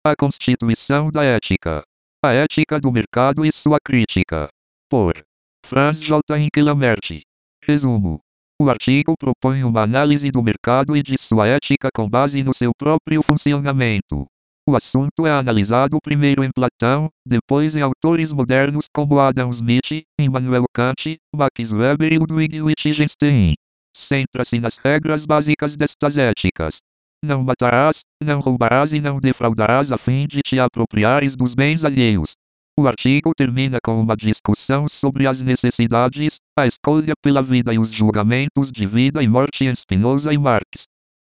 A Constituição da Ética. A Ética do Mercado e sua Crítica. Por Franz J. Inkelamert. Resumo. O artigo propõe uma análise do mercado e de sua ética com base no seu próprio funcionamento. O assunto é analisado primeiro em Platão, depois em autores modernos como Adam Smith, Immanuel Kant, Max Weber e Ludwig Wittgenstein. Centra-se nas regras básicas destas éticas. Não matarás, não roubarás e não defraudarás a fim de te apropriares dos bens alheios. O artigo termina com uma discussão sobre as necessidades, a escolha pela vida e os julgamentos de vida e morte em Spinoza e Marx.